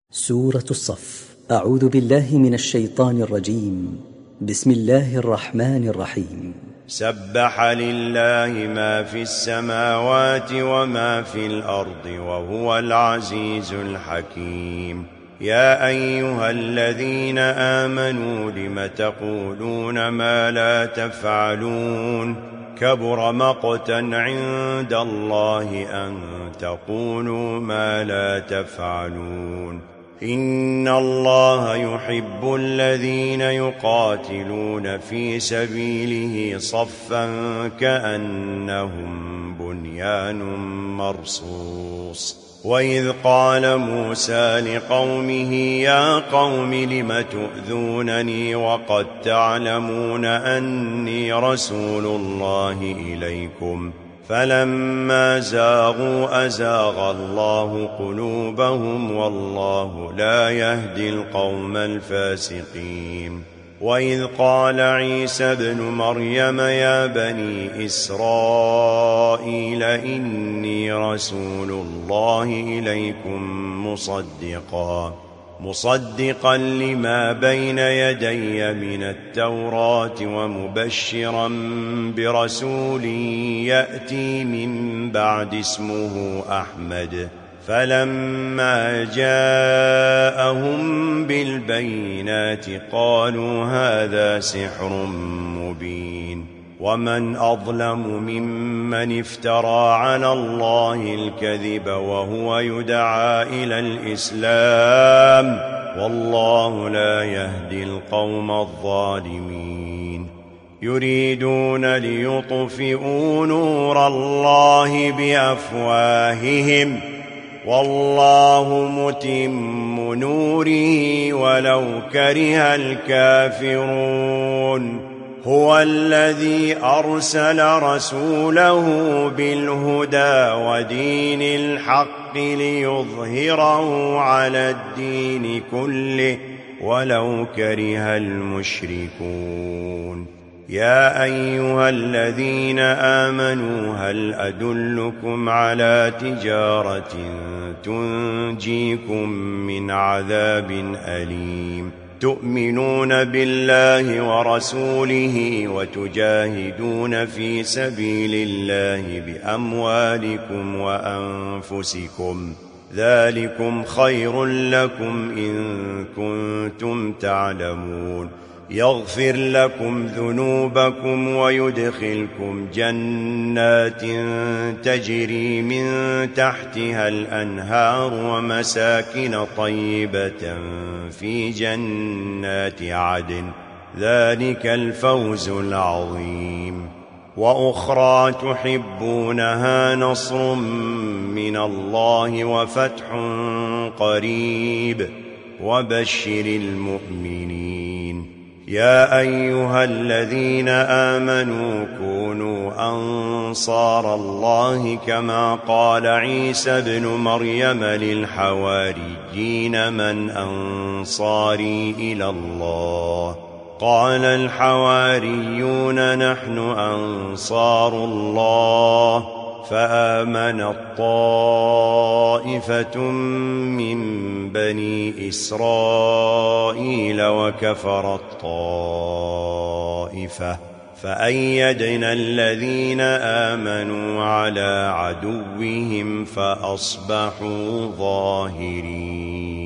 سورة الصف. أعوذ بالله من الشيطان الرجيم. بسم الله الرحمن الرحيم. سبح لله ما في السماوات وما في الأرض وهو العزيز الحكيم. يا أيها الذين آمنوا لم تقولون ما لا تفعلون كبر مقتا عند الله أن تقولوا ما لا تفعلون. إن الله يحب الذين يقاتلون في سبيله صفا كأنهم بنيان مرصوص. وإذ قال موسى لقومه يا قوم لم تؤذونني وقد تعلمون أني رسول الله إليكم فلما زاغوا أزاغ الله قلوبهم والله لا يهدي القوم الفاسقين. وإذ قال عيسى ابن مريم يا بني إسرائيل إني رسول الله إليكم مصدقا لما بين يدي من التوراة ومبشرا برسول يأتي من بعد اسمه أحمد. فلما جاءهم بالبينات قالوا هذا سحر مبين. ومن أظلم ممن افترى على الله الكذب وهو يدعى إلى الإسلام والله لا يهدي القوم الظالمين. يريدون ليطفئوا نور الله بأفواههم والله متم نوره ولو كره الكافرون. هو الذي أرسل رسوله بالهدى ودين الحق ليظهره على الدين كله ولو كره المشركون. يا أيها الذين آمنوا هل أدلكم على تجارة تنجيكم من عذاب أليم تؤمنون بالله ورسوله وتجاهدون في سبيل الله بأموالكم وأنفسكم ذلكم خير لكم إن كنتم تعلمون. يغفر لكم ذنوبكم ويدخلكم جنات تجري من تحتها الأنهار ومساكن طيبة في جنات عدن ذلك الفوز العظيم. وأخرى تحبونها نصر من الله وفتح قريب وبشر المؤمنين. يا أيها الذين آمنوا كونوا أنصار الله كما قال عيسى ابن مريم للحواريين من أنصاري إلى الله قال الحواريون نحن أنصار الله فآمنت طائفة من بني إسرائيل وكفرت طائفة فأيدنا الذين آمنوا على عدوهم فأصبحوا ظاهرين.